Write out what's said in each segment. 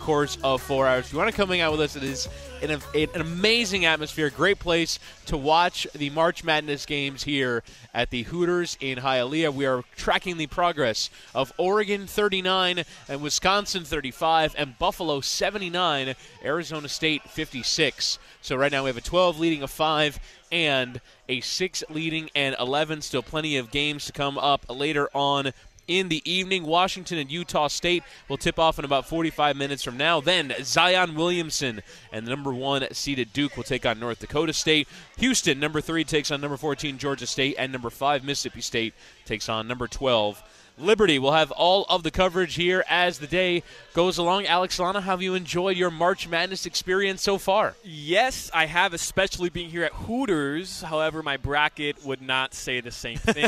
course of 4 hours. If you want to come hang out with us, it is an amazing atmosphere, great place to watch the March Madness games here at the Hooters in Hialeah. We are tracking the progress of Oregon 39 and Wisconsin 35 and Buffalo 79, Arizona State 56. So right now we have a 12 leading a 5 and a 6 leading and 11. Still plenty of games to come up later on in the evening. Washington and Utah State will tip off in about 45 minutes from now. Then Zion Williamson and the number 1 seeded Duke will take on North Dakota State. Houston, number 3, takes on number 14 Georgia State, and number 5 Mississippi State takes on number 12 Liberty. Will have all of the coverage here as the day goes along. Alex Solana, have you enjoyed your March Madness experience so far? Yes, I have, especially being here at Hooters. However, my bracket would not say the same thing.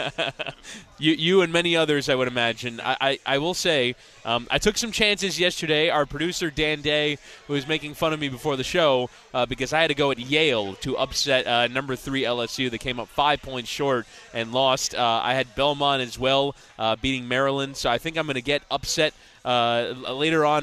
You and many others, I would imagine. I will say, I took some chances yesterday. Our producer, Dan Day, who was making fun of me before the show because I had to go at Yale to upset number 3 LSU. They came up 5 points short and lost. I had Belmont as well, beating Maryland. So I think I'm going to get upset later on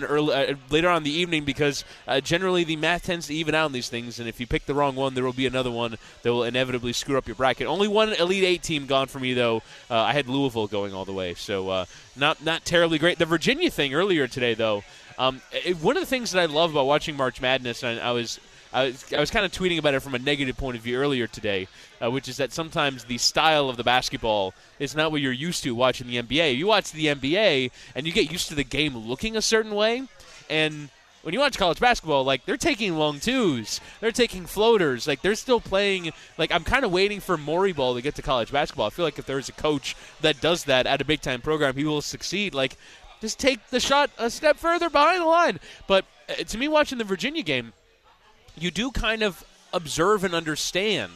in the evening because generally the math tends to even out in these things, and if you pick the wrong one, there will be another one that will inevitably screw up your bracket. Only one Elite 8 team gone for me, though. I had Louisville going all the way, so not terribly great. The Virginia thing earlier today, though, one of the things that I love about watching March Madness, and I was kind of tweeting about it from a negative point of view earlier today, which is that sometimes the style of the basketball is not what you're used to watching the NBA. You watch the NBA, and you get used to the game looking a certain way, and when you watch college basketball, like, they're taking long twos, they're taking floaters, like, they're still playing. Like, I'm kind of waiting for Morey ball to get to college basketball. I feel like if there's a coach that does that at a big-time program, he will succeed. Like, just take the shot a step further behind the line. But to me, watching the Virginia game, you do kind of observe and understand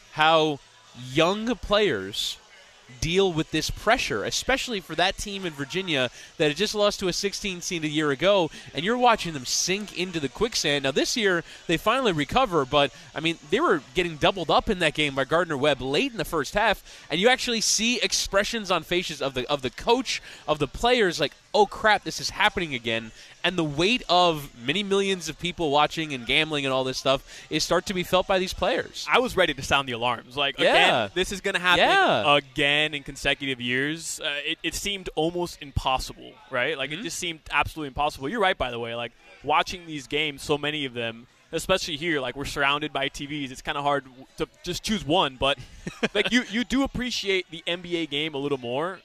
how young players deal with this pressure, especially for that team in Virginia that had just lost to a 16 seed a year ago, and you're watching them sink into the quicksand. Now, this year, they finally recover, but, I mean, they were getting doubled up in that game by Gardner-Webb late in the first half, and you actually see expressions on faces of the coach, of the players, like, oh, crap, this is happening again. And the weight of many millions of people watching and gambling and all this stuff is start to be felt by these players. I was ready to sound the alarms. Like, again, this is going to happen again in consecutive years. It seemed almost impossible, right? Like, it just seemed absolutely impossible. You're right, by the way. Like, watching these games, so many of them, especially here, like, we're surrounded by TVs. It's kind of hard to just choose one. But, like, you do appreciate the NBA game a little more.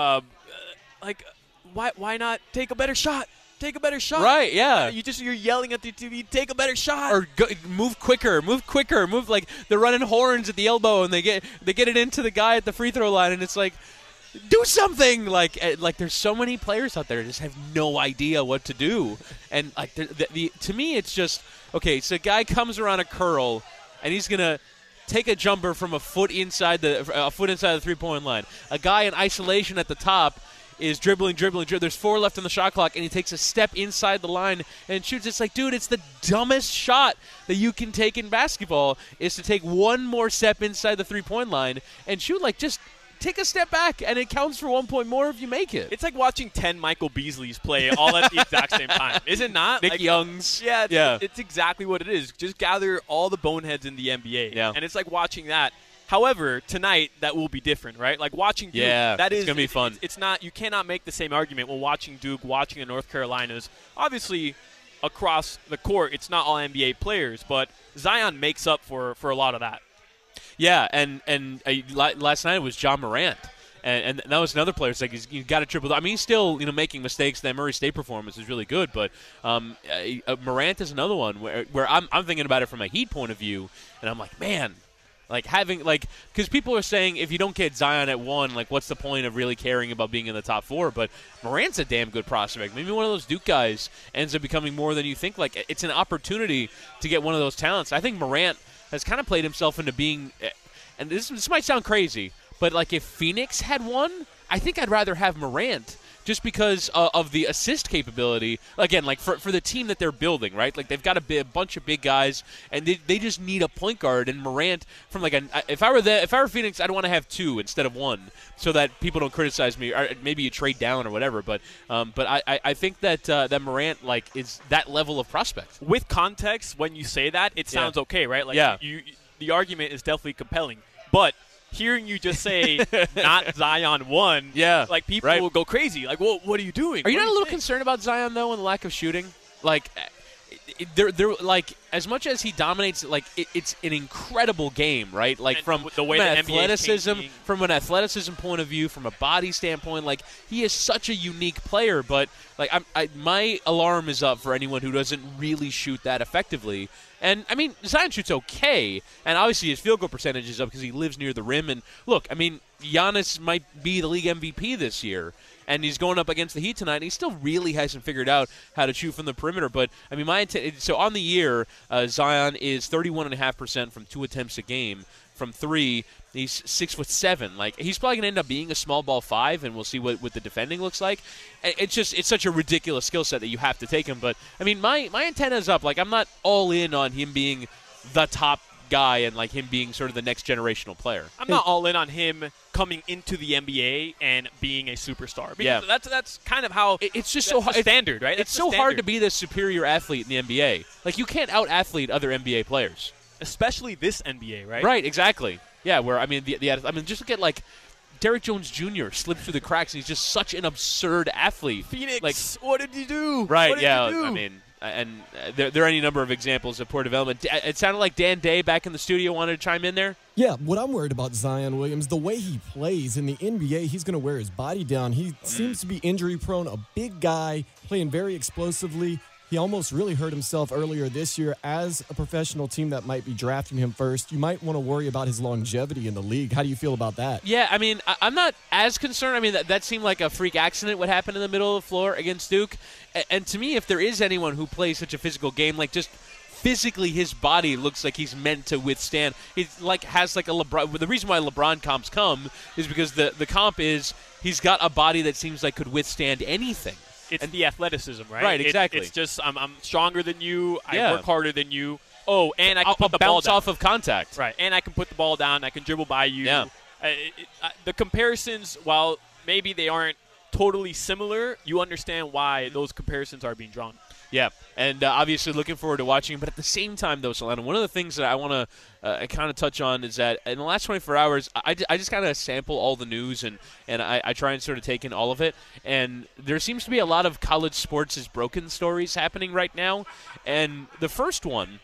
Like, why not take a better shot? Take a better shot. Right, yeah. You're yelling at the TV, take a better shot. Or move quicker. Move, like, they're running horns at the elbow, and they get it into the guy at the free throw line, and it's like, do something. Like there's so many players out there that just have no idea what to do. And, like, to me, it's just, okay, so a guy comes around a curl, and he's going to take a jumper from a foot inside the 3-point line. A guy in isolation at the top is dribbling. There's 4 left on the shot clock, and he takes a step inside the line and shoots. It's like, dude, it's the dumbest shot that you can take in basketball is to take one more step inside the 3-point line and shoot. Like, just take a step back, and it counts for 1 point more if you make it. It's like watching 10 Michael Beasleys play all at the exact same time. Is it not? Nick Youngs. Yeah, it's exactly what it is. Just gather all the boneheads in the NBA. Yeah. And it's like watching that. However, tonight, that will be different, right? Like, watching Duke, it's going to be fun. It's not, you cannot make the same argument when watching Duke, watching the North Carolinas. Obviously, across the court, it's not all NBA players, but Zion makes up for a lot of that. Yeah, and last night it was John Morant. And that was another player. It's like he's got a triple. I mean, he's still making mistakes. That Murray State performance is really good, but Morant is another one where I'm thinking about it from a Heat point of view, and I'm like, man. Like, because people are saying if you don't get Zion at 1, like, what's the point of really caring about being in the top 4? But Morant's a damn good prospect. Maybe one of those Duke guys ends up becoming more than you think. Like, it's an opportunity to get one of those talents. I think Morant has kind of played himself into being, and this might sound crazy, but, like, if Phoenix had 1, I think I'd rather have Morant just because of the assist capability. Again, like for the team that they're building, right? Like they've got a bunch of big guys, and they just need a point guard. And Morant, from like if I were Phoenix, I'd want to have two instead of one, so that people don't criticize me. Or maybe you trade down or whatever. But I think that that Morant like is that level of prospect. With context, when you say that, it sounds okay, right? Like the argument is definitely compelling, but hearing you just say not Zion 1, like people will go crazy. Like, well, what are you doing? Are you not a little concerned about Zion though, and the lack of shooting? Like, they're like as much as he dominates, like it's an incredible game, right? Like from the way an the athleticism point of view, from a body standpoint, like he is such a unique player. But like my alarm is up for anyone who doesn't really shoot that effectively. And, I mean, Zion shoots okay, and obviously his field goal percentage is up because he lives near the rim. And, look, I mean, Giannis might be the league MVP this year, and he's going up against the Heat tonight, and he still really hasn't figured out how to shoot from the perimeter. But, I mean, so on the year, Zion is 31.5% from 2 attempts a game. From 3, he's 6'7". Like he's probably gonna end up being a small ball 5, and we'll see what the defending looks like. It's such a ridiculous skill set that you have to take him. But I mean, my antenna's up. Like I'm not all in on him being the top guy and like him being sort of the next generational player. I'm not all in on him coming into the NBA and being a superstar. Because that's kind of how it's just so hard. Standard, right? It's so hard to be the superior athlete in the NBA. Like you can't out-athlete other NBA players. Especially this NBA, right? Right, exactly. Yeah, where I mean, just look at like Derrick Jones Jr. slipped through the cracks, and he's just such an absurd athlete. Phoenix, like, what did you do? Right, what did you do? I mean, and there are any number of examples of poor development. It sounded like Dan Day back in the studio wanted to chime in there. Yeah, what I'm worried about Zion Williams, the way he plays in the NBA, he's going to wear his body down. He seems to be injury prone, a big guy, playing very explosively. He almost really hurt himself earlier this year. As a professional team that might be drafting him first, you might want to worry about his longevity in the league. How do you feel about that? Yeah, I mean, I'm not as concerned. I mean, that seemed like a freak accident what happened in the middle of the floor against Duke. And to me, if there is anyone who plays such a physical game, like just physically his body looks like he's meant to withstand. He like has like a LeBron. The reason why LeBron comps come is because the comp is he's got a body that seems like could withstand anything. It's the athleticism, right? Right, exactly. It's just I'm stronger than you. I work harder than you. Oh, and I can put the bounce ball down. off of contact. Right, and I can put the ball down. I can dribble by you. Yeah. The comparisons, while maybe they aren't totally similar, you understand why those comparisons are being drawn. Yeah, and obviously looking forward to watching him. But at the same time, though, Solana, one of the things that I want to kind of touch on is that in the last 24 hours, I just kind of sample all the news, and I try and sort of take in all of it. And there seems to be a lot of college sports is broken stories happening right now. And the first one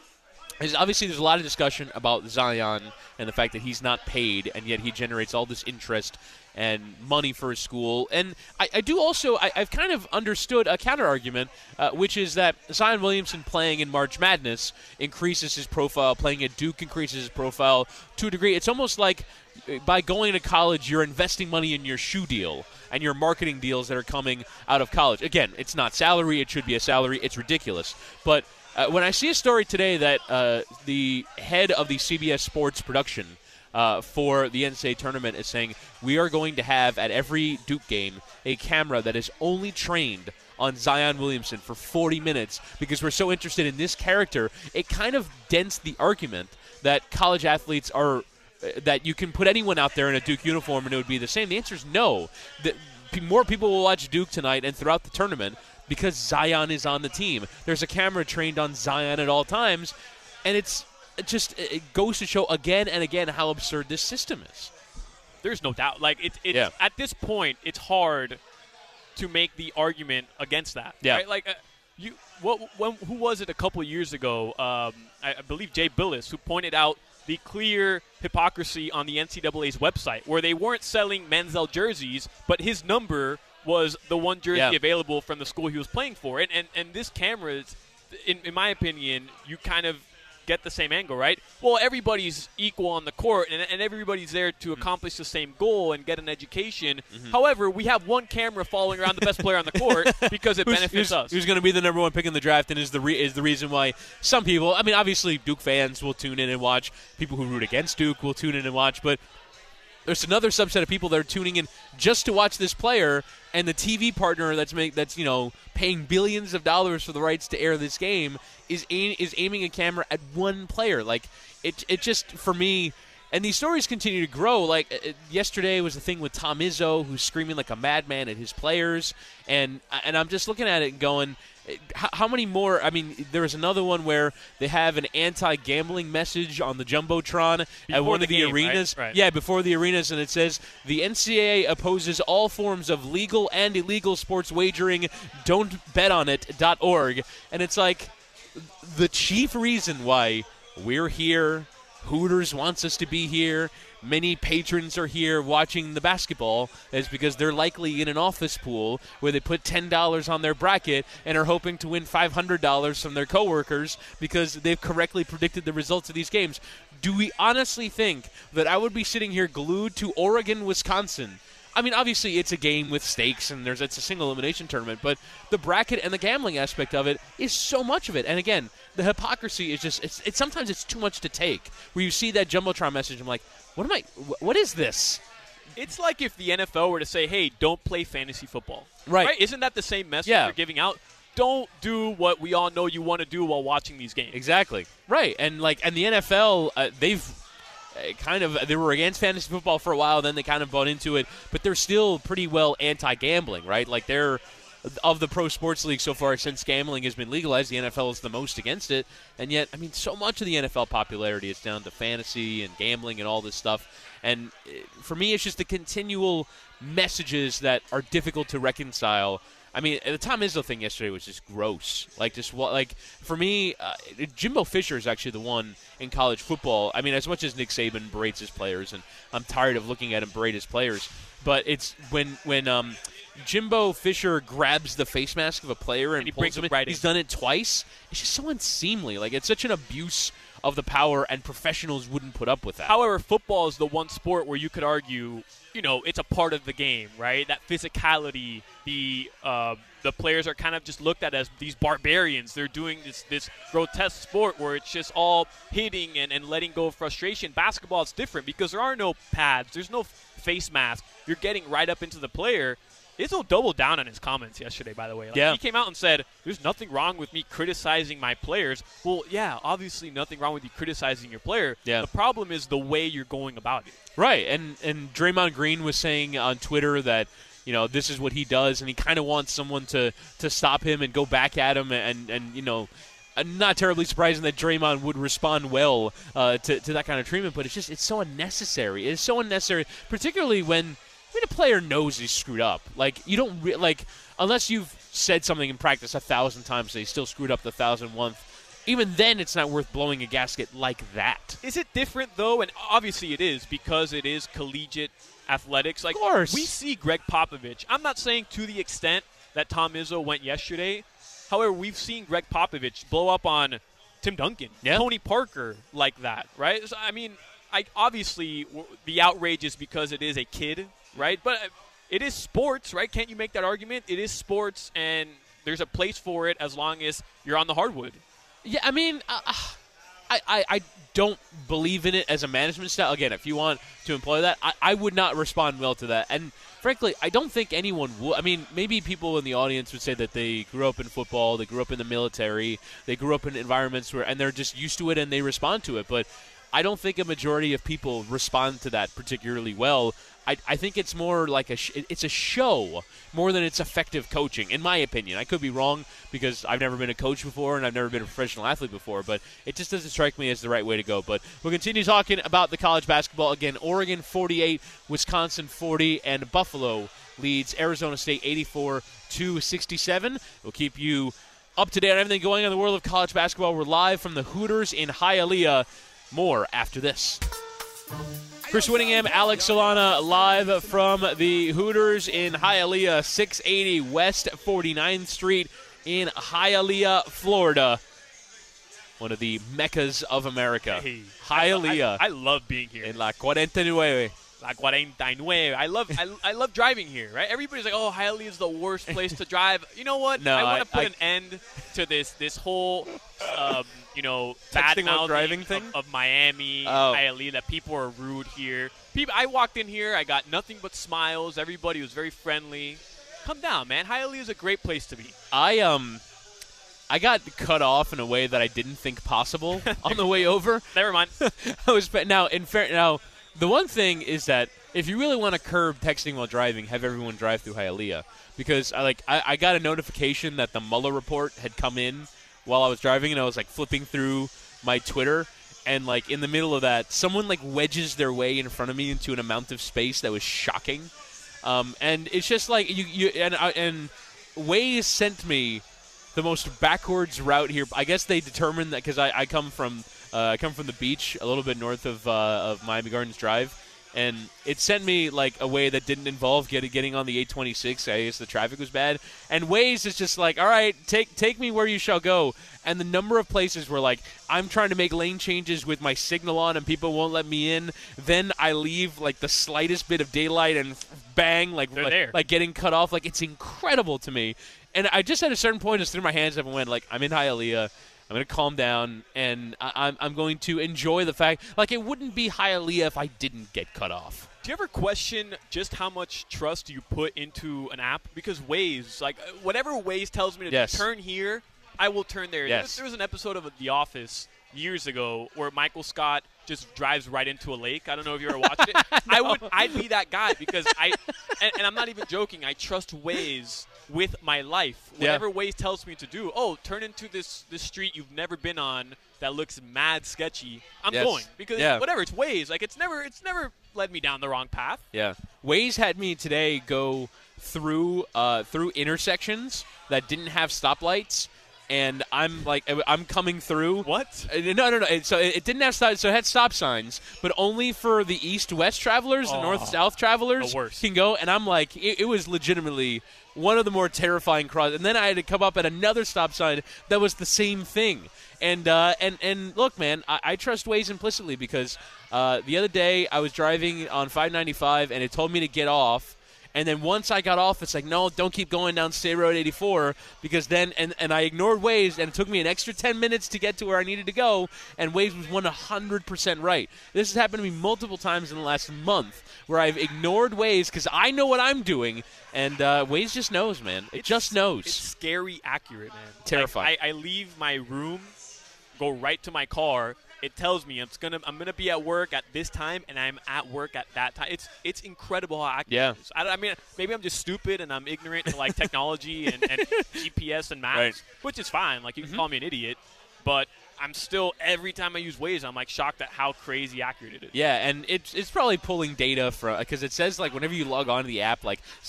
is obviously there's a lot of discussion about Zion and the fact that he's not paid, and yet he generates all this interest and money for his school. And I do also, I've kind of understood a counter-argument, which is that Zion Williamson playing in March Madness increases his profile, playing at Duke increases his profile to a degree. It's almost like by going to college, you're investing money in your shoe deal and your marketing deals that are coming out of college. Again, it's not salary. It should be a salary. It's ridiculous. But when I see a story today that the head of the CBS Sports production for the NCAA tournament is saying we are going to have at every Duke game a camera that is only trained on Zion Williamson for 40 minutes because we're so interested in this character, it kind of dents the argument that college athletes are that you can put anyone out there in a Duke uniform and it would be the same. The answer is no. More people will watch Duke tonight and throughout the tournament because Zion is on the team. There's a camera trained on Zion at all times, and it goes to show again and again how absurd this system is. There's no doubt. Like at this point, it's hard to make the argument against that. Yeah. Right? Like who was it a couple of years ago? I believe Jay Billis, who pointed out the clear hypocrisy on the NCAA's website, where they weren't selling Manziel jerseys, but his number was the one jersey available from the school he was playing for. And this camera is, in my opinion, you kind of get the same angle, right? Well, everybody's equal on the court, and everybody's there to accomplish the same goal and get an education. Mm-hmm. However, we have one camera following around the best player on the court because it benefits us. Who's going to be the number one pick in the draft and is the reason why some people, I mean, obviously Duke fans will tune in and watch. People who root against Duke will tune in and watch. But there's another subset of people that are tuning in just to watch this player, and the TV partner that's paying billions of dollars for the rights to air this game is aiming a camera at one player. Like it just, for me. And these stories continue to grow. Like yesterday was the thing with Tom Izzo, who's screaming like a madman at his players, and I'm just looking at it and going, how many more? I mean, there was another one where they have an anti-gambling message on the Jumbotron at one of the arenas. Right? Yeah, before the arenas, and it says, the NCAA opposes all forms of legal and illegal sports wagering. Don't bet on it.org. And it's like the chief reason why we're here, Hooters wants us to be here, many patrons are here watching the basketball, is because they're likely in an office pool where they put $10 on their bracket and are hoping to win $500 from their coworkers because they've correctly predicted the results of these games. Do we honestly think that I would be sitting here glued to Oregon-Wisconsin? I mean, obviously it's a game with stakes and it's a single elimination tournament, but the bracket and the gambling aspect of it is so much of it. And again, the hypocrisy is just, it's sometimes it's too much to take. Where you see that Jumbotron message, I'm like, what is this? It's like if the NFL were to say, hey, don't play fantasy football. Right. Isn't that the same message they're giving out? Don't do what we all know you want to do while watching these games. Exactly. Right. And the NFL, they were against fantasy football for a while, then they kind of bought into it, but they're still pretty well anti-gambling, right? Like they're, of the pro sports league so far, since gambling has been legalized, the NFL is the most against it, and yet, I mean, so much of the NFL popularity is down to fantasy and gambling and all this stuff, and for me, it's just the continual messages that are difficult to reconcile. I mean, the Tom Izzo thing yesterday was just gross. For me, Jimbo Fisher is actually the one in college football. I mean, as much as Nick Saban berates his players, and I'm tired of looking at him berate his players, but it's when Jimbo Fisher grabs the face mask of a player and he pulls brings him in. right He's in. done it twice. It's just so unseemly. Like, it's such an abuse of the power, and professionals wouldn't put up with that. However, football is the one sport where you could argue, it's a part of the game, right? That physicality, the players are kind of just looked at as these barbarians. They're doing this grotesque sport where it's just all hitting and letting go of frustration. Basketball is different because there are no pads. There's no face mask. You're getting right up into the player. Izzo doubled down on his comments yesterday, by the way. He came out and said, there's nothing wrong with me criticizing my players. Well, yeah, obviously nothing wrong with you criticizing your player. Yeah. The problem is the way you're going about it. Right, and Draymond Green was saying on Twitter that, this is what he does, and he kind of wants someone to stop him and go back at him, and not terribly surprising that Draymond would respond well to that kind of treatment, but it's so unnecessary. It's so unnecessary, particularly when a player knows he's screwed up. Like, you don't unless you've said something in practice 1,000 times and he still screwed up the 1,001th. Even then, it's not worth blowing a gasket like that. Is it different, though? And obviously it is, because it is collegiate athletics. Like, of course. We see Greg Popovich. I'm not saying to the extent that Tom Izzo went yesterday. However, we've seen Greg Popovich blow up on Tim Duncan, Tony Parker like that, right? So, I mean, obviously the outrage is because it is a kid, right? But it is sports, right? Can't you make that argument? It is sports, and there's a place for it as long as you're on the hardwood. Yeah, I mean, I don't believe in it as a management style. Again, if you want to employ that, I would not respond well to that. And frankly, I don't think anyone would. I mean, maybe people in the audience would say that they grew up in football, they grew up in the military, they grew up in environments and they're just used to it and they respond to it. But I don't think a majority of people respond to that particularly well. I think it's more like it's a show more than it's effective coaching, in my opinion. I could be wrong because I've never been a coach before and I've never been a professional athlete before, but it just doesn't strike me as the right way to go. But we'll continue talking about the college basketball. Again, Oregon 48, Wisconsin 40, and Buffalo leads Arizona State 84-67. We'll keep you up to date on everything going on in the world of college basketball. We're live from the Hooters in Hialeah. More after this. Chris Whittingham, Alex Solana, live from the Hooters in Hialeah, 680 West 49th Street in Hialeah, Florida. One of the meccas of America. Hey, Hialeah. I love being here. In La 49. La 49. I love driving here, right? Everybody's like, oh, Hialeah is the worst place to drive. You know what? No, I want to put an end to this whole, bad while driving thing of Miami, Hialeah, that people are rude here. I walked in here, I got nothing but smiles. Everybody was very friendly. Come down, man. Hialeah is a great place to be. I got cut off in a way that I didn't think possible on the way over. Never mind. Now, the one thing is that if you really want to curb texting while driving, have everyone drive through Hialeah. Because I got a notification that the Mueller report had come in while I was driving, and I was flipping through my Twitter, and in the middle of that, someone wedges their way in front of me into an amount of space that was shocking. And it's just and Waze sent me the most backwards route here. I guess they determined that because I come from the beach a little bit north of Miami Gardens Drive, and it sent me a way that didn't involve getting on the 826. I guess the traffic was bad, and Waze is just all right, take me where you shall go. And the number of places where I'm trying to make lane changes with my signal on and people won't let me in, then I leave the slightest bit of daylight and bang, getting cut off. It's incredible to me. And I just at a certain point just threw my hands up and went I'm in Hialeah. I'm going to calm down, and I'm going to enjoy the fact it wouldn't be Hialeah if I didn't get cut off. Do you ever question just how much trust you put into an app? Because Waze, whatever Waze tells me to turn here, I will turn there. Yes. There was an episode of The Office years ago where Michael Scott just drives right into a lake. I don't know if you ever watched it. No. I'd be that guy because and I'm not even joking. I trust Waze with my life. Whatever Waze tells me to do, turn into this street you've never been on that looks mad sketchy. I'm going because whatever, it's Waze. It's never led me down the wrong path. Yeah, Waze had me today go through intersections that didn't have stoplights. And I'm coming through. What? No. So it didn't have stop. So it had stop signs, but only for the east-west travelers. The north-south travelers can go. And I'm it was legitimately one of the more terrifying crosses. And then I had to come up at another stop sign that was the same thing. And look, man, I trust Waze implicitly because the other day I was driving on 595 and it told me to get off. And then once I got off, it's no, don't keep going down State Road 84 because then and I ignored Waze, and it took me an extra 10 minutes to get to where I needed to go, and Waze was 100% right. This has happened to me multiple times in the last month where I've ignored Waze because I know what I'm doing, and Waze just knows, man. It just knows. It's scary accurate, man. Terrifying. I leave my room, go right to my car. It tells me I'm gonna be at work at this time, and I'm at work at that time. It's incredible how accurate it is. I mean, maybe I'm just stupid and I'm ignorant to technology and GPS and maps, which is fine. You can call me an idiot, but I'm still, every time I use Waze, I'm shocked at how crazy accurate it is. Yeah, and it's probably pulling data from, because it says whenever you log on to the app,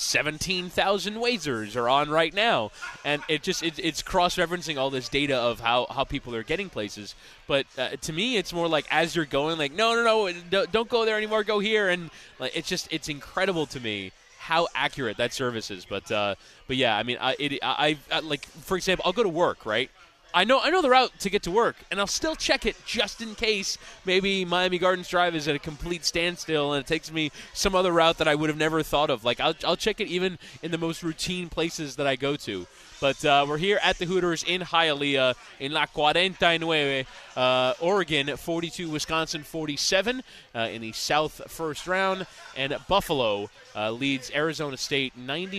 17,000 Wazers are on right now, and it's cross-referencing all this data of how people are getting places. But to me, it's more as you're going, no, don't go there anymore, go here, and it's incredible to me how accurate that service is. But yeah, I mean, I for example, I'll go to work, right? I know the route to get to work, and I'll still check it just in case maybe Miami Gardens Drive is at a complete standstill and it takes me some other route that I would have never thought of. I'll check it even in the most routine places that I go to. But we're here at the Hooters in Hialeah in La 49, Oregon 42, Wisconsin 47 in the South first round. And Buffalo leads Arizona State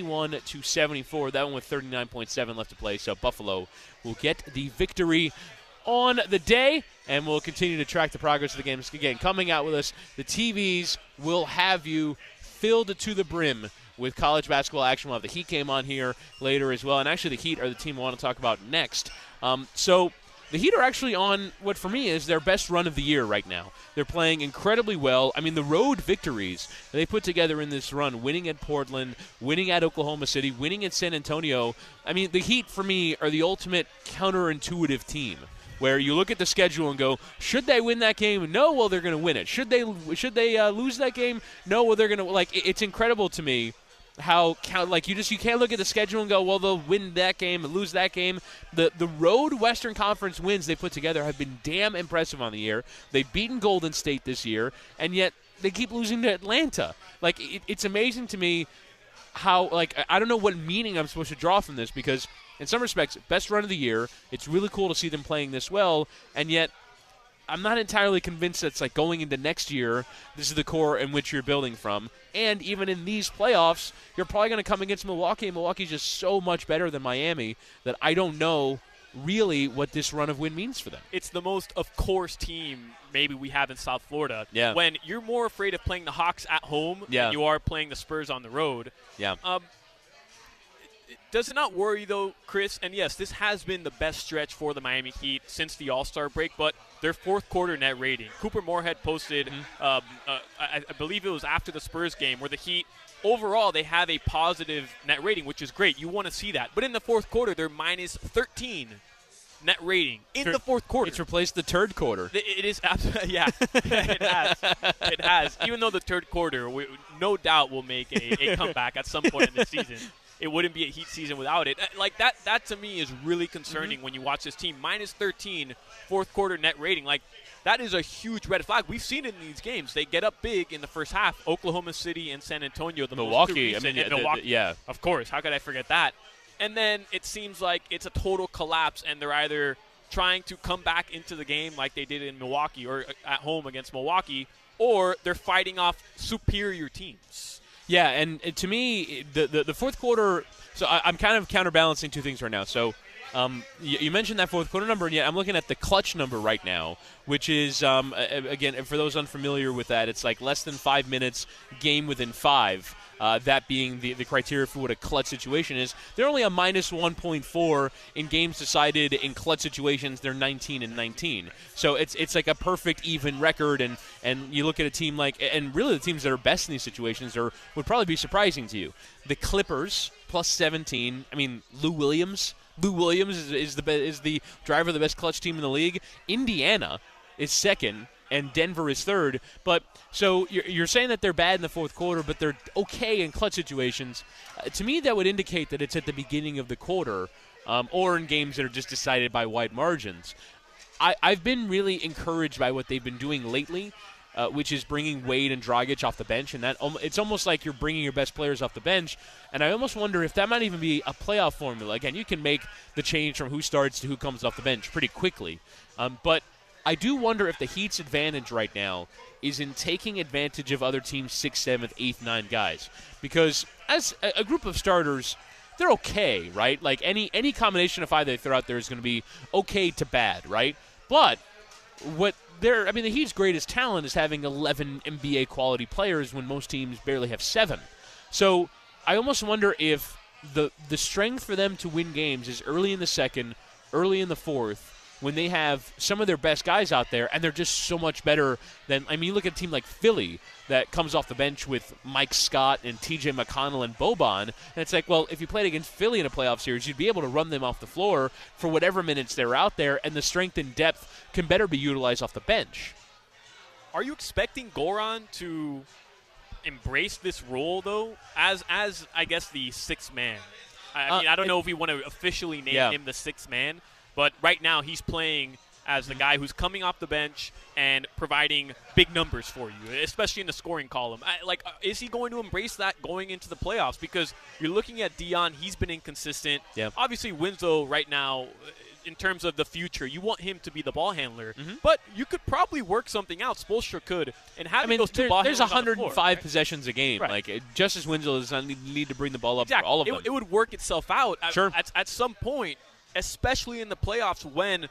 91-74. That one with 39.7 left to play. So Buffalo will get the victory on the day, and we'll continue to track the progress of the games. Again, coming out with us, the TVs will have you filled to the brim with college basketball action. We'll have the Heat game on here later as well. And actually, the Heat are the team I want to talk about next. So the Heat are actually on what, for me, is their best run of the year right now. They're playing incredibly well. I mean, the road victories they put together in this run, winning at Portland, winning at Oklahoma City, winning at San Antonio. I mean, the Heat, for me, are the ultimate counterintuitive team, where you look at the schedule and go, should they win that game? No, well, they're going to win it. Should they lose that game? No, well, they're going to. It's incredible to me how you can't look at the schedule and go, well, they'll win that game and lose that game. The road Western Conference wins they put together have been damn impressive on the year. They've beaten Golden State this year, and yet they keep losing to Atlanta. Like, it's amazing to me how, like, I don't know what meaning I'm supposed to draw from this, because in some respects, best run of the year. It's really cool to see them playing this well, and yet I'm not entirely convinced that it's like going into next year, this is the core in which you're building from. And even in these playoffs, you're probably going to come against Milwaukee, and Milwaukee's just so much better than Miami that I don't know really what this run of win means for them. It's the most of course team maybe we have in South Florida. Yeah. When you're more afraid of playing the Hawks at home than you are playing the Spurs on the road. Yeah. Does it not worry, though, Chris? And, yes, this has been the best stretch for the Miami Heat since the All-Star break, but their fourth quarter net rating. Cooper Moorhead posted, I believe it was after the Spurs game, where the Heat, overall, they have a positive net rating, which is great. You want to see that. But in the fourth quarter, they're minus 13 net rating in the fourth quarter. It's replaced the third quarter. It is absolutely, yeah, it has. It has. Even though the third quarter, no doubt, will make a comeback at some point in the season. It wouldn't be a Heat season without it. Like, that to me is really concerning when you watch this team. Minus 13 fourth quarter net rating. Like, that is a huge red flag. We've seen it in these games. They get up big in the first half. Oklahoma City and San Antonio. Milwaukee. Milwaukee. Yeah. Of course. How could I forget that? And then it seems like it's a total collapse, and they're either trying to come back into the game like they did in Milwaukee or at home against Milwaukee, or they're fighting off superior teams. Yeah, and to me, the fourth quarter. So I'm kind of counterbalancing two things right now. So you mentioned that fourth quarter number, and yet I'm looking at the clutch number right now, which is again, for those unfamiliar with that, it's like less than 5 minutes, game within 5. That being the criteria for what a clutch situation is. They're only a minus 1.4 in games decided in clutch situations. They're 19 and 19. So it's like a perfect even record. And you look at a team like, and really the teams that are best in these situations would probably be surprising to you. The Clippers plus 17. I mean, Lou Williams. Lou Williams is the driver of the best clutch team in the league. Indiana is second, and Denver is third. But so you're saying that they're bad in the fourth quarter, but they're okay in clutch situations. To me, that would indicate that it's at the beginning of the quarter, or in games that are just decided by wide margins. I've been really encouraged by what they've been doing lately, which is bringing Wade and Dragic off the bench, and that it's almost like you're bringing your best players off the bench. And I almost wonder if that might even be a playoff formula. Again, you can make the change from who starts to who comes off the bench pretty quickly, but I do wonder if the Heat's advantage right now is in taking advantage of other teams' 6th, 7th, 8th, 9th guys. Because as a group of starters, they're okay, right? Like any combination of 5 they throw out there is going to be okay to bad, right? But the Heat's greatest talent is having 11 NBA quality players when most teams barely have 7. So I almost wonder if the strength for them to win games is early in the second, early in the fourth, when they have some of their best guys out there, and they're just so much better than, you look at a team like Philly that comes off the bench with Mike Scott and TJ McConnell and Boban, and it's like, well, if you played against Philly in a playoff series, you'd be able to run them off the floor for whatever minutes they're out there, and the strength and depth can better be utilized off the bench. Are you expecting Goran to embrace this role, though, as I guess the 6th man? I don't know if we want to officially name him the 6th man, but right now he's playing as the guy who's coming off the bench and providing big numbers for you, especially in the scoring column. Is he going to embrace that going into the playoffs? Because you're looking at Dion, he's been inconsistent. Yeah. Obviously, Winslow right now, in terms of the future, you want him to be the ball handler. Mm-hmm. But you could probably work something out. Spoelstra could. And having those two ball handlers there's 105 on the floor, right? possessions a game. Right. Like Justice Winslow does not need to bring the ball up exactly. for all of them. It would work itself out sure. at some point, especially in the playoffs when,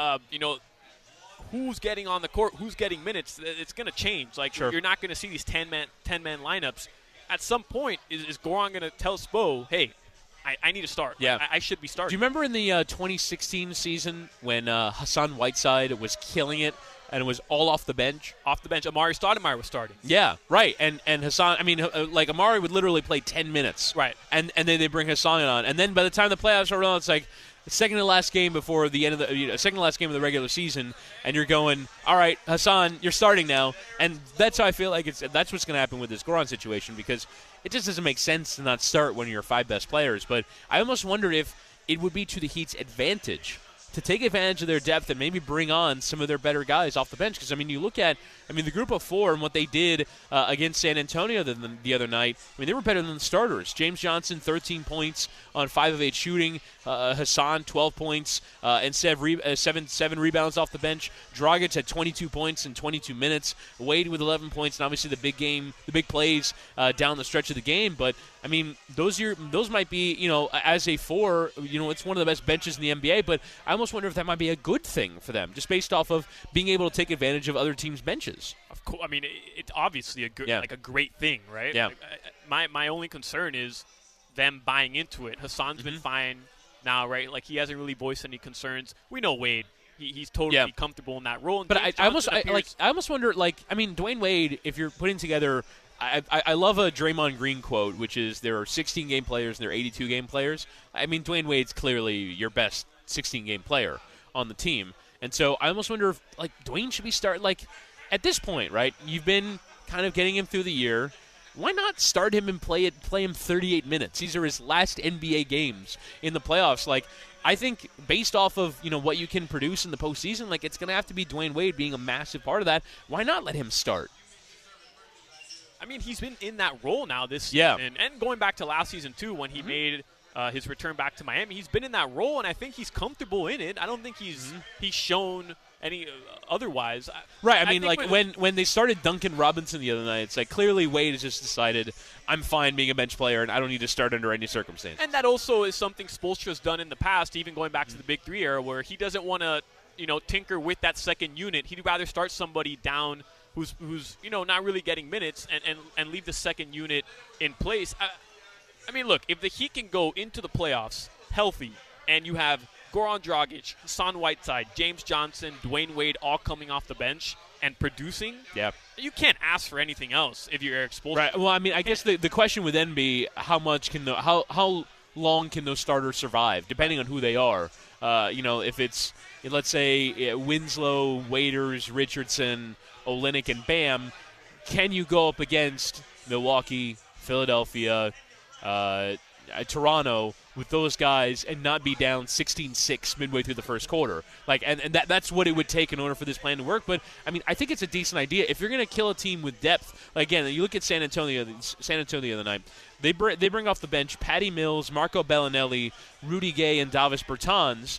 who's getting on the court, who's getting minutes, it's going to change. Like, sure. You're not going to see these 10-man lineups. At some point, is Goran going to tell Spo, hey, I need to start. Yeah. I should be starting. Do you remember in the 2016 season when Hassan Whiteside was killing it and it was all off the bench? Off the bench. Amari Stoudemire was starting. Yeah, right. And Hassan, Amari would literally play 10 minutes. Right. And then they bring Hassan on. And then by the time the playoffs are around, it's like the second to last game before the end of second to last game of the regular season, and you're going, all right, Hassan, you're starting now. And that's how I feel like that's what's going to happen with this Goran situation, because it just doesn't make sense to not start one of your 5 best players. But I almost wonder if it would be to the Heat's advantage to take advantage of their depth and maybe bring on some of their better guys off the bench. Because, I mean, you look at, the group of four and what they did against San Antonio the other night, they were better than the starters. James Johnson, 13 points on 5 of 8 shooting. Hassan, 12 points, and seven rebounds off the bench. Dragic had 22 points in 22 minutes. Wade with 11 points, and obviously the big plays down the stretch of the game. But, those might be, as a four, it's one of the best benches in the NBA, but I almost wonder if that might be a good thing for them, just based off of being able to take advantage of other teams' benches. Of course, it's obviously a great thing, right? Yeah. My only concern is them buying into it. Hassan's been fine now, right? Like, he hasn't really voiced any concerns. We know Wade. He's totally comfortable in that role. And but I almost wonder, Dwayne Wade, if you're putting together, I love a Draymond Green quote, which is there are 16-game players and there are 82-game players. Dwayne Wade's clearly your best 16-game player on the team. And so I almost wonder if, Dwayne should be starting, at this point, right? You've been kind of getting him through the year. Why not start him and play him 38 minutes? These are his last NBA games in the playoffs. I think based off of, what you can produce in the postseason, it's going to have to be Dwayne Wade being a massive part of that. Why not let him start? He's been in that role now this season. And going back to last season, too, when he made his return back to Miami, he's been in that role, and I think he's comfortable in it. I don't think he's shown any otherwise. Right, when they started Duncan Robinson the other night, it's clearly Wade has just decided, I'm fine being a bench player, and I don't need to start under any circumstance. And that also is something Spoelstra's done in the past, even going back to the Big Three era, where he doesn't want to, tinker with that second unit. He'd rather start somebody down who's not really getting minutes and leave the second unit in place. Look, if the Heat can go into the playoffs healthy and you have Goran Dragic, Hassan Whiteside, James Johnson, Dwayne Wade all coming off the bench and producing, you can't ask for anything else if you're Eric Spoelstra. Right. Well, I guess the question would then be how long can those starters survive, depending on who they are. If it's, let's say, Winslow, Waiters, Richardson, Olynyk, and Bam, can you go up against Milwaukee, Philadelphia, Toronto with those guys and not be down 16-6 midway through the first quarter? That's what it would take in order for this plan to work. But, I think it's a decent idea. If you're going to kill a team with depth, again, you look at San Antonio the other night, they bring off the bench Patty Mills, Marco Bellinelli, Rudy Gay, and Davis Bertans.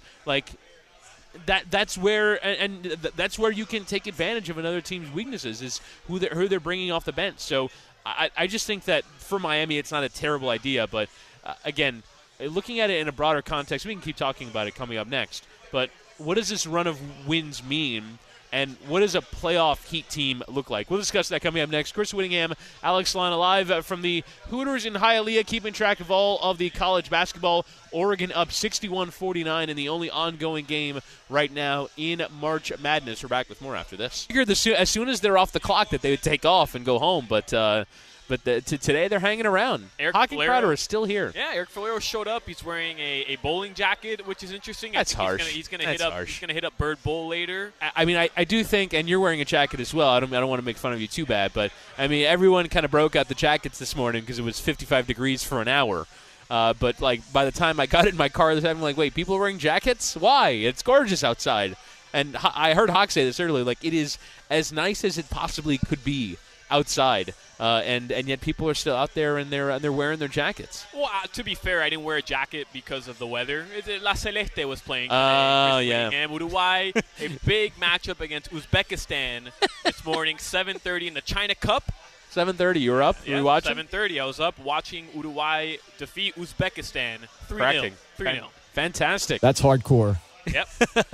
That's where that's where you can take advantage of another team's weaknesses, is who they're bringing off the bench. So I just think that for Miami it's not a terrible idea. But again, looking at it in a broader context, we can keep talking about it coming up next. But what does this run of wins mean? And what does a playoff Heat team look like? We'll discuss that coming up next. Chris Whittingham, Alex Lana live from the Hooters in Hialeah, keeping track of all of the college basketball. Oregon up 61-49 in the only ongoing game right now in March Madness. We're back with more after this. I figured as soon as they're off the clock that they would take off and go home, but today they're hanging around. Hockey Crowder is still here. Yeah, Eric Falero showed up. He's wearing a bowling jacket, which is interesting. That's harsh. He's going to hit up Bird Bowl later. I do think, and you're wearing a jacket as well. I don't want to make fun of you too bad, but everyone kind of broke out the jackets this morning because it was 55 degrees for an hour. But by the time I got in my car this time, I'm like, wait, people are wearing jackets? Why? It's gorgeous outside. And I heard Hawk say this earlier. It is as nice as it possibly could be outside, and yet people are still out there and they're wearing their jackets. Well, to be fair, I didn't wear a jacket because of the weather. La Celeste was playing. Yeah. Uruguay, a big matchup against Uzbekistan this morning, 7:30 in the China Cup. 7:30, you were up? Yeah, were you watching? 7:30. I was up watching Uruguay defeat Uzbekistan 3-0. 3-0. Fantastic. That's hardcore. Yep.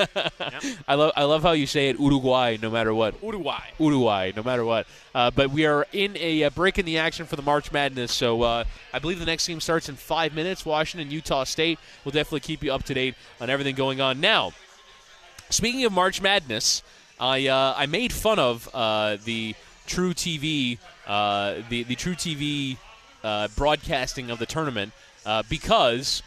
I love how you say it, Uruguay, no matter what. Uruguay, no matter what. But we are in a break in the action for the March Madness, so I believe the next game starts in 5 minutes. Washington, Utah State. We'll definitely keep you up to date on everything going on. Now, speaking of March Madness, I made fun of the True TV, the True TV broadcasting of the tournament because.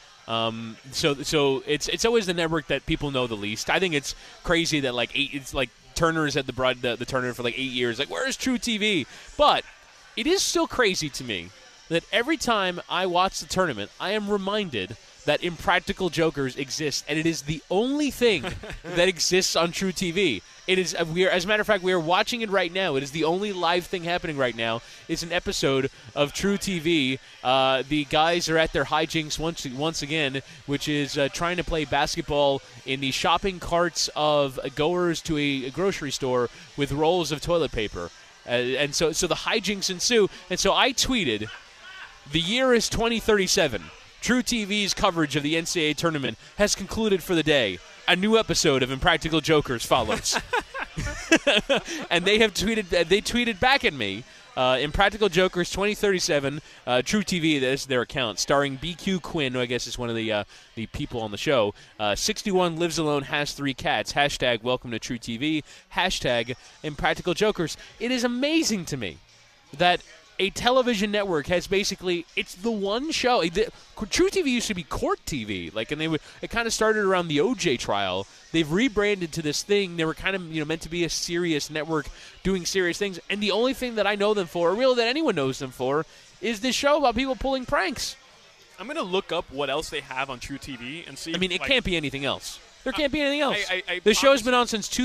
So it's always the network that people know the least. I think it's crazy that it's Turner's had the tournament for 8 years. Where's True TV? But it is still crazy to me that every time I watch the tournament, I am reminded that Impractical Jokers exists, and it is the only thing that exists on True TV. It is. As a matter of fact, we are watching it right now. It is the only live thing happening right now. It's an episode of True TV. The guys are at their hijinks once again, which is trying to play basketball in the shopping carts of goers to a grocery store with rolls of toilet paper. And so the hijinks ensue. And so I tweeted, "The year is 2037. True TV's coverage of the NCAA tournament has concluded for the day. A new episode of Impractical Jokers follows." And they tweeted back at me, Impractical Jokers 2037, True TV, that's their account, starring BQ Quinn, who I guess is one of the people on the show. 61 lives alone, has 3 cats. Hashtag welcome to True TV. Hashtag Impractical Jokers. It is amazing to me that a television network has basically, it's the one show. True TV used to be Court TV, and it kind of started around the OJ trial. They've rebranded to this thing. They were kind of meant to be a serious network doing serious things, and the only thing that I know them for, or really that anyone knows them for, is this show about people pulling pranks. I'm going to look up what else they have on True TV and see. I mean, it can't be anything else. There can't be anything else. The show's been on since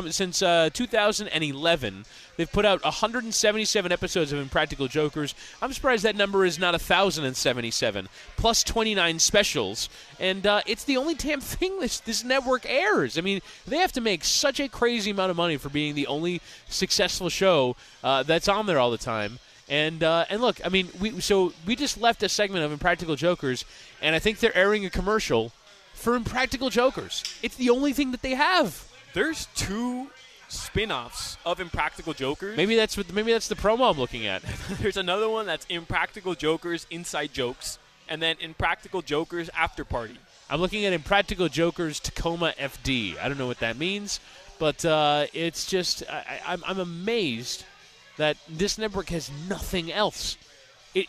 2011. They've put out 177 episodes of Impractical Jokers. I'm surprised that number is not 1,077, plus 29 specials. And it's the only damn thing this network airs. I mean, they have to make such a crazy amount of money for being the only successful show that's on there all the time. And look, I mean, we just left a segment of Impractical Jokers, and I think they're airing a commercial for Impractical Jokers. It's the only thing that they have. There's 2 spin-offs of Impractical Jokers. Maybe that's the promo I'm looking at. There's another one that's Impractical Jokers Inside Jokes, and then Impractical Jokers After Party. I'm looking at Impractical Jokers Tacoma FD. I don't know what that means, but it's just I'm amazed that this network has nothing else. It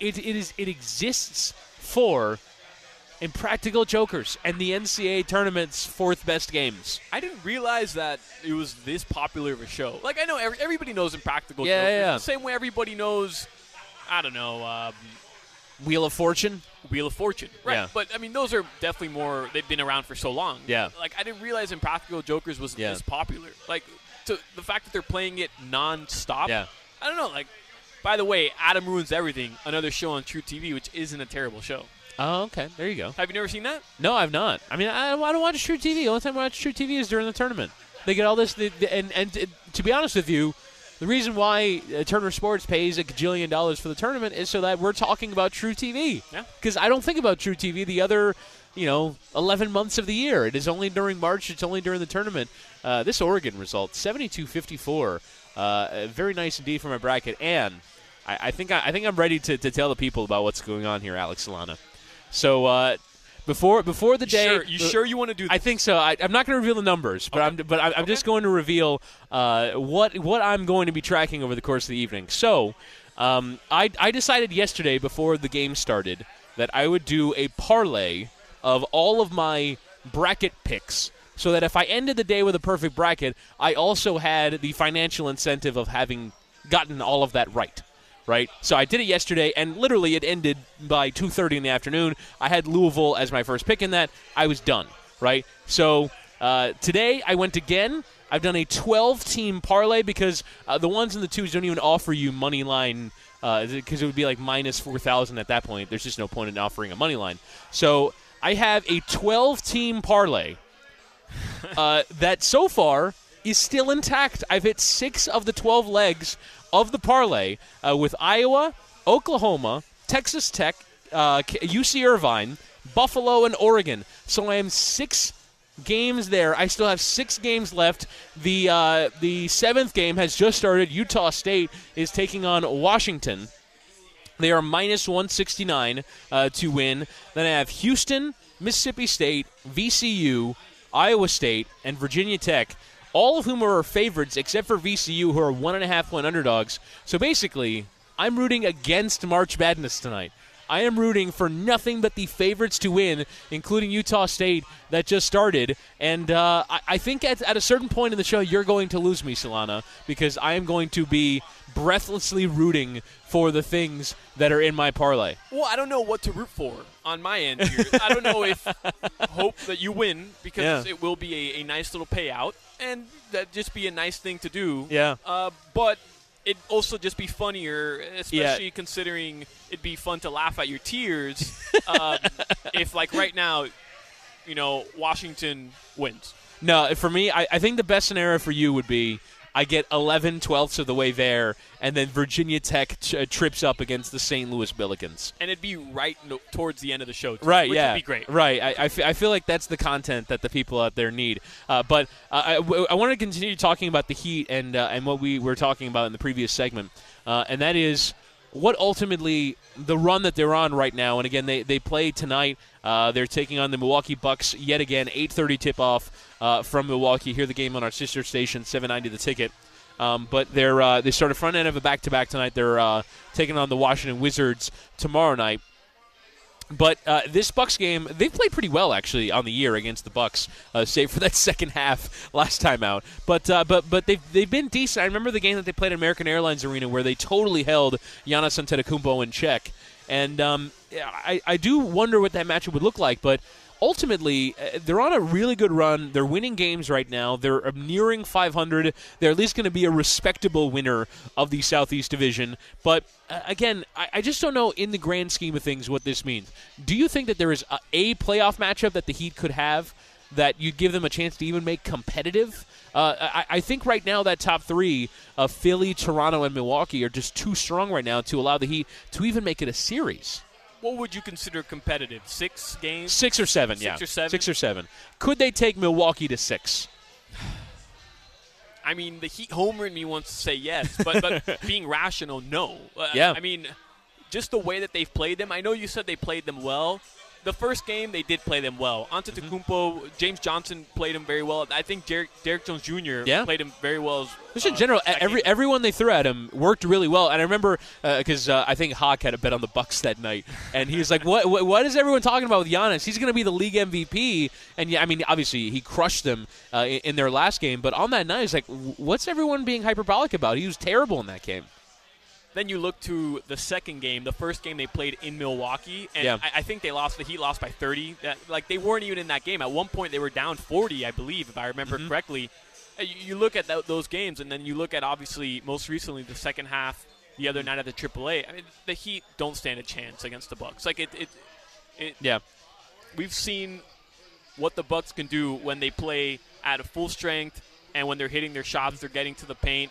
exists for Impractical Jokers and the NCAA tournament's 4th best games. I didn't realize that it was this popular of a show. Like, I know everybody knows Impractical Jokers. Yeah. The same way everybody knows, I don't know, Wheel of Fortune. Wheel of Fortune, right? Yeah. But I mean, those are definitely more. They've been around for so long. Yeah. Like, I didn't realize Impractical Jokers was this popular. Like, the fact that they're playing it non-stop. Yeah. I don't know. Like, by the way, Adam Ruins Everything, another show on True TV, which isn't a terrible show. Oh, okay. There you go. Have you never seen that? No, I've not. I mean, I don't watch True TV. The only time I watch True TV is during the tournament. They get all this, and to be honest with you, the reason why Turner Sports pays $1 gajillion for the tournament is so that we're talking about True TV. Yeah. Because I don't think about True TV the other, 11 months of the year. It is only during March. It's only during the tournament. This Oregon result, 72-54. Very nice indeed for my bracket. And I think I'm ready to tell the people about what's going on here, Alex Solana. So before the day, sure you want to do this? I think so. I'm not going to reveal the numbers, but okay. I'm just going to reveal what I'm going to be tracking over the course of the evening. So I decided yesterday before the game started that I would do a parlay of all of my bracket picks, so that if I ended the day with a perfect bracket, I also had the financial incentive of having gotten all of that right. Right? So I did it yesterday, and literally it ended by 2:30 in the afternoon. I had Louisville as my first pick in that. I was done. Right? So today I went again. I've done a 12-team parlay because the ones and the twos don't even offer you money line because it would be like minus 4,000 at that point. There's just no point in offering a money line. So I have a 12-team parlay that so far is still intact. I've hit 6 of the 12 legs of the parlay with Iowa, Oklahoma, Texas Tech, UC Irvine, Buffalo, and Oregon. So I am 6 games there. I still have 6 games left. The 7th game has just started. Utah State is taking on Washington. They are minus 169 to win. Then I have Houston, Mississippi State, VCU, Iowa State, and Virginia Tech, all of whom are our favorites except for VCU, who are 1.5-point underdogs. So basically, I'm rooting against March Madness tonight. I am rooting for nothing but the favorites to win, including Utah State that just started. And I think at a certain point in the show, you're going to lose me, Solana, because I am going to be breathlessly rooting for the things that are in my parlay. Well, I don't know what to root for on my end here. I don't know if hope that you win, because it will be a nice little payout, and that just be a nice thing to do. Yeah. But it'd also just be funnier, especially considering it'd be fun to laugh at your tears if, like, right now, Washington wins. No, for me, I think the best scenario for you would be I get 11/12 of the way there, and then Virginia Tech trips up against the St. Louis Billikens. And it'd be right towards the end of the show, too, right? Which would be great. Right. I feel like that's the content that the people out there need. But I want to continue talking about the Heat and what we were talking about in the previous segment, and that is what ultimately the run that they're on right now. And again, they play tonight. They're taking on the Milwaukee Bucks yet again. 8:30 tip-off from Milwaukee. Hear the game on our sister station, 790 The Ticket. But they start a front end of a back-to-back tonight. They're taking on the Washington Wizards tomorrow night. But this Bucks game, they've played pretty well actually on the year against the Bucks, save for that second half last time out. But they've been decent. I remember the game that they played at American Airlines Arena where they totally held Giannis Antetokounmpo in check. And I do wonder what that matchup would look like. But ultimately, they're on a really good run. They're winning games right now. They're nearing 500. They're at least going to be a respectable winner of the Southeast Division. But again, I just don't know in the grand scheme of things what this means. Do you think that there is a playoff matchup that the Heat could have that you'd give them a chance to even make competitive? I think right now that top three of Philly, Toronto, and Milwaukee are just too strong right now to allow the Heat to even make it a series. What would you consider competitive? 6 games? 6 or 7, yeah. 6 or 7? 6 or 7. Could they take Milwaukee to 6? I mean, the Heat homer in me wants to say yes, but being rational, no. Yeah. I mean, just the way that they've played them. I know you said they played them well. The first game, they did play them well. Antetokounmpo, James Johnson played him very well. I think Derek Jones Jr. played him very well. Just in general, everyone they threw at him worked really well. And I remember because I think Hawk had a bet on the Bucks that night, and he was like, "What is everyone talking about with Giannis? He's going to be the league MVP." And yeah, I mean, obviously he crushed them in their last game, but on that night, he's like, "What's everyone being hyperbolic about? He was terrible in that game." Then you look to the second game, the first game they played in Milwaukee, and I think they lost. The Heat lost by 30. Like, they weren't even in that game. At one point, they were down 40, I believe, if I remember correctly. You look at those games, and then you look at, obviously, most recently, the second half, the other night at the AAA. I mean, the Heat don't stand a chance against the Bucks. Like, we've seen what the Bucks can do when they play at a full strength, and when they're hitting their shots, they're getting to the paint.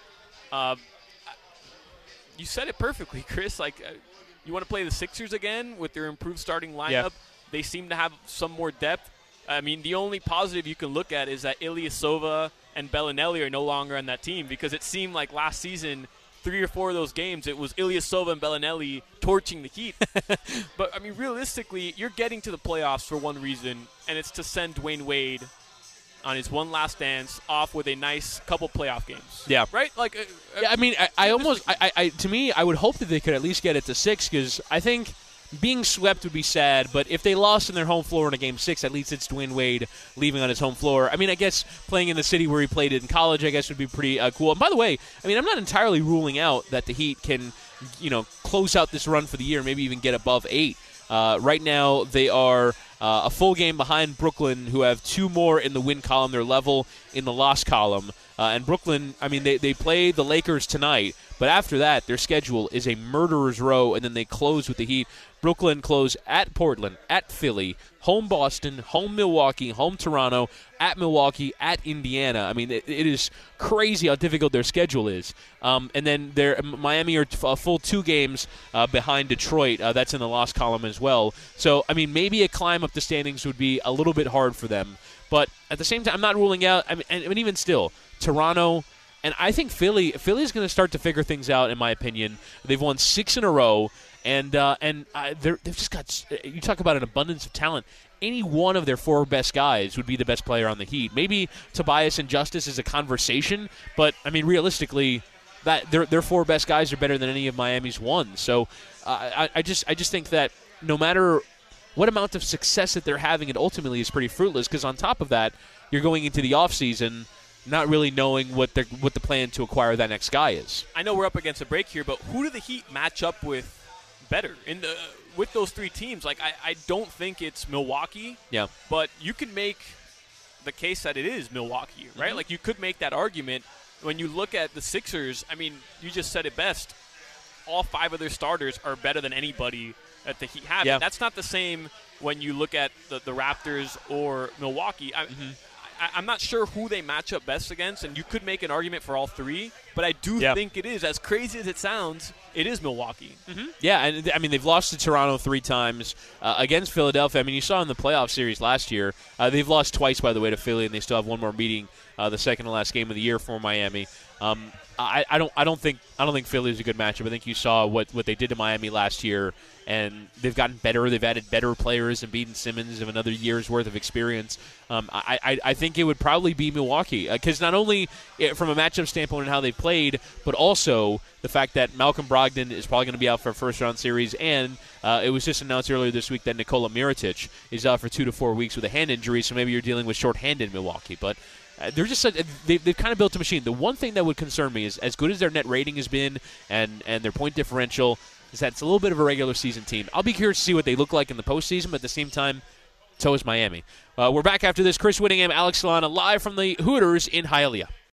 You said it perfectly, Chris. Like, you want to play the Sixers again with their improved starting lineup? Yeah. They seem to have some more depth. I mean, the only positive you can look at is that Ilyasova and Bellinelli are no longer on that team, because it seemed like last season, 3 or 4 of those games, it was Ilyasova and Bellinelli torching the Heat. But, I mean, realistically, you're getting to the playoffs for one reason, and it's to send Dwayne Wade on his one last dance off with a nice couple playoff games. Yeah. Right? Like, yeah, I mean, to me, I would hope that they could at least get it to 6, because I think being swept would be sad, but if they lost in their home floor in a Game 6, at least it's Dwayne Wade leaving on his home floor. I mean, I guess playing in the city where he played it in college, I guess, would be pretty cool. And by the way, I mean, I'm not entirely ruling out that the Heat can, close out this run for the year, maybe even get above 8. Right now, they are a full game behind Brooklyn, who have 2 more in the win column. They're level in the loss column. And Brooklyn, I mean, they play the Lakers tonight, but after that, their schedule is a murderer's row, and then they close with the Heat. Brooklyn close at Portland, at Philly, home Boston, home Milwaukee, home Toronto, at Milwaukee, at Indiana. I mean, it is crazy how difficult their schedule is. And then Miami are a full 2 games behind Detroit. That's in the loss column as well. So, I mean, maybe a climb up the standings would be a little bit hard for them. But at the same time, I'm not ruling out, I mean even still, Toronto, and I think Philly's going to start to figure things out, in my opinion. They've won 6 in a row. And they've just got, you talk about an abundance of talent. Any one of their 4 best guys would be the best player on the Heat. Maybe Tobias and Justice is a conversation, but, I mean, realistically, that their 4 best guys are better than any of Miami's 1. So I just think that no matter what amount of success that they're having, it ultimately is pretty fruitless because on top of that, you're going into the offseason not really knowing what the plan to acquire that next guy is. I know we're up against a break here, but who do the Heat match up with better with those three teams? Like, I don't think it's Milwaukee. Yeah. But you can make the case that it is Milwaukee, right? Mm-hmm. Like, you could make that argument. When you look at the Sixers, I mean, you just said it best. All 5 of their starters are better than anybody that the Heat have. Yeah. And that's not the same when you look at the Raptors or Milwaukee. I'm not sure who they match up best against, and you could make an argument for all 3, but I do think it is. As crazy as it sounds, it is Milwaukee. Mm-hmm. Yeah, and I mean, they've lost to Toronto 3 times. Against Philadelphia, I mean, you saw in the playoff series last year, they've lost twice, by the way, to Philly, and they still have one more meeting the second to last game of the year for Miami. I don't think Philly is a good matchup. I think you saw what they did to Miami last year, and they've gotten better. They've added better players, and Embiid and Simmons have another year's worth of experience. I think it would probably be Milwaukee because not only from a matchup standpoint and how they've played, but also the fact that Malcolm Brogdon is probably going to be out for a first-round series, and it was just announced earlier this week that Nikola Mirotic is out for 2 to 4 weeks with a hand injury, so maybe you're dealing with shorthanded Milwaukee. But they're just they've kind of built a machine. The one thing that would concern me is as good as their net rating has been and their point differential is that it's a little bit of a regular season team. I'll be curious to see what they look like in the postseason, but at the same time, so is Miami. We're back after this. Chris Whittingham, Alex Solana, live from the Hooters in Hialeah.